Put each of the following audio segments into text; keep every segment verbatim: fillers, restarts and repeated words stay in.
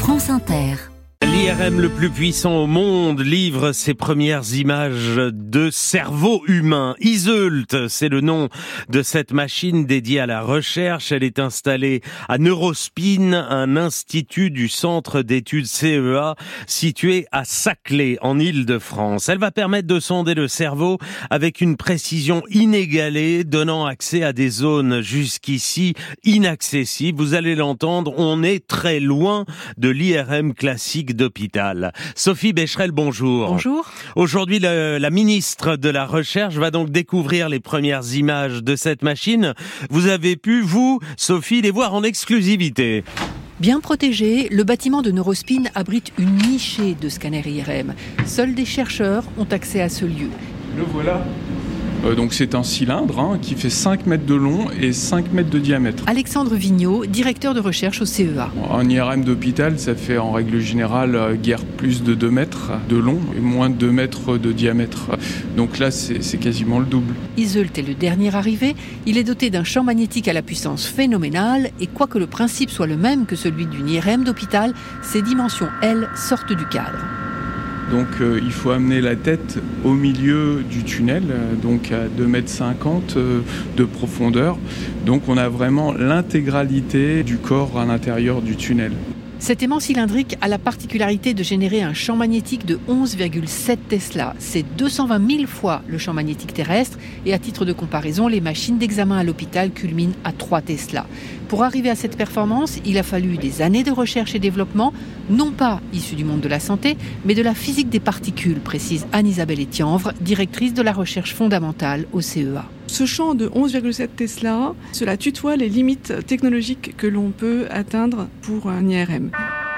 France Inter. L'I R M le plus puissant au monde livre ses premières images de cerveau humain. Iseult, c'est le nom de cette machine dédiée à la recherche. Elle est installée à Neurospin, un institut du centre d'études C E A situé à Saclay, en Île-de-France. Elle va permettre de sonder le cerveau avec une précision inégalée, donnant accès à des zones jusqu'ici inaccessibles. Vous allez l'entendre, on est très loin de l'I R M classique d'hôpital. Sophie Becherel, bonjour. Bonjour. Aujourd'hui, le, la ministre de la Recherche va donc découvrir les premières images de cette machine. Vous avez pu, vous, Sophie, les voir en exclusivité. Bien protégé, le bâtiment de Neurospin abrite une nichée de scanners I R M. Seuls des chercheurs ont accès à ce lieu. Le voilà. Euh, donc c'est un cylindre hein, qui fait cinq mètres de long et cinq mètres de diamètre. Alexandre Vigneault, directeur de recherche au C E A. Un I R M d'hôpital, ça fait en règle générale euh, guère plus de deux mètres de long et moins de deux mètres de diamètre. Donc là, c'est, c'est quasiment le double. Iseult est le dernier arrivé. Il est doté d'un champ magnétique à la puissance phénoménale et quoique le principe soit le même que celui d'une I R M d'hôpital, ses dimensions, elles, sortent du cadre. Donc euh, il faut amener la tête au milieu du tunnel, euh, donc à deux mètres cinquante euh, de profondeur. Donc on a vraiment l'intégralité du corps à l'intérieur du tunnel. Cet aimant cylindrique a la particularité de générer un champ magnétique de onze virgule sept Tesla. C'est deux cent vingt mille fois le champ magnétique terrestre et à titre de comparaison, les machines d'examen à l'hôpital culminent à trois Tesla. Pour arriver à cette performance, il a fallu des années de recherche et développement, non pas issues du monde de la santé, mais de la physique des particules, précise Anne-Isabelle Etienvre, directrice de la recherche fondamentale au C E A. Ce champ de onze virgule sept Tesla, cela tutoie les limites technologiques que l'on peut atteindre pour un I R M.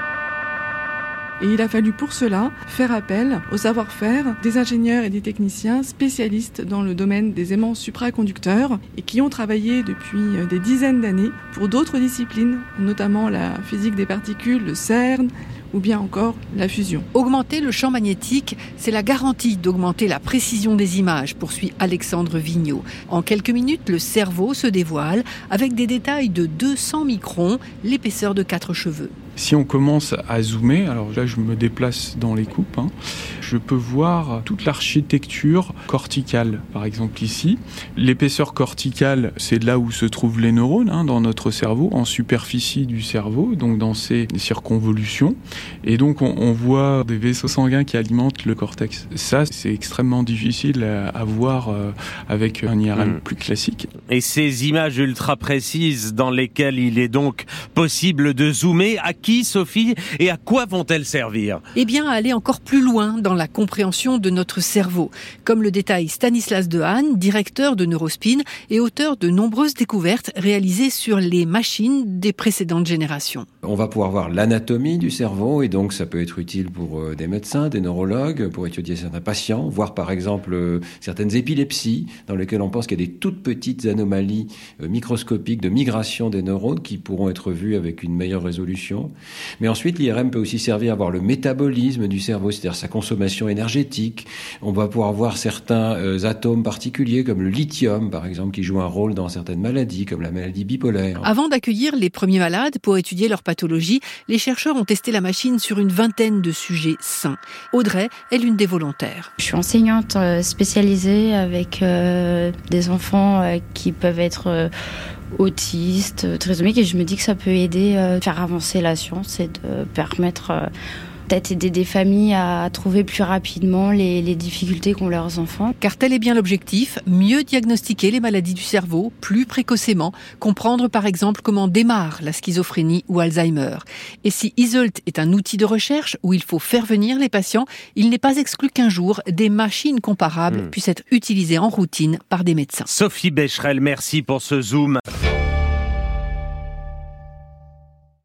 Et il a fallu pour cela faire appel au savoir-faire des ingénieurs et des techniciens spécialistes dans le domaine des aimants supraconducteurs et qui ont travaillé depuis des dizaines d'années pour d'autres disciplines, notamment la physique des particules, le CERN, ou bien encore la fusion. Augmenter le champ magnétique, c'est la garantie d'augmenter la précision des images, poursuit Alexandre Vigneault. En quelques minutes, le cerveau se dévoile avec des détails de deux cents microns, l'épaisseur de quatre cheveux. Si on commence à zoomer, alors là je me déplace dans les coupes, hein, je peux voir toute l'architecture corticale, par exemple ici. L'épaisseur corticale, c'est là où se trouvent les neurones hein, dans notre cerveau, en superficie du cerveau, donc dans ces circonvolutions. Et donc on, on voit des vaisseaux sanguins qui alimentent le cortex. Ça, c'est extrêmement difficile à, à voir euh, avec un I R M mmh. plus classique. Et ces images ultra précises dans lesquelles il est donc possible de zoomer, à qui, Sophie, et à quoi vont-elles servir ? Eh bien, à aller encore plus loin dans la compréhension de notre cerveau, comme le détaille Stanislas Dehaene, directeur de Neurospin et auteur de nombreuses découvertes réalisées sur les machines des précédentes générations. On va pouvoir voir l'anatomie du cerveau et donc ça peut être utile pour des médecins, des neurologues, pour étudier certains patients, voir par exemple certaines épilepsies dans lesquelles on pense qu'il y a des toutes petites anomalies microscopiques de migration des neurones qui pourront être vues avec une meilleure résolution. Mais ensuite, l'I R M peut aussi servir à voir le métabolisme du cerveau, c'est-à-dire sa consommation énergétique. On va pouvoir voir certains euh, atomes particuliers, comme le lithium, par exemple, qui joue un rôle dans certaines maladies, comme la maladie bipolaire. Avant d'accueillir les premiers malades pour étudier leur pathologie, les chercheurs ont testé la machine sur une vingtaine de sujets sains. Audrey est l'une des volontaires. Je suis enseignante spécialisée avec euh, des enfants euh, qui peuvent être... Euh, autistes, trisomiques, et je me dis que ça peut aider à euh, faire avancer la science et de permettre euh, peut-être aider des familles à trouver plus rapidement les, les difficultés qu'ont leurs enfants. Car tel est bien l'objectif, mieux diagnostiquer les maladies du cerveau plus précocement, comprendre par exemple comment démarre la schizophrénie ou Alzheimer. Et si Iseult est un outil de recherche où il faut faire venir les patients, il n'est pas exclu qu'un jour des machines comparables mmh. puissent être utilisées en routine par des médecins. Sophie Becherel, merci pour ce zoom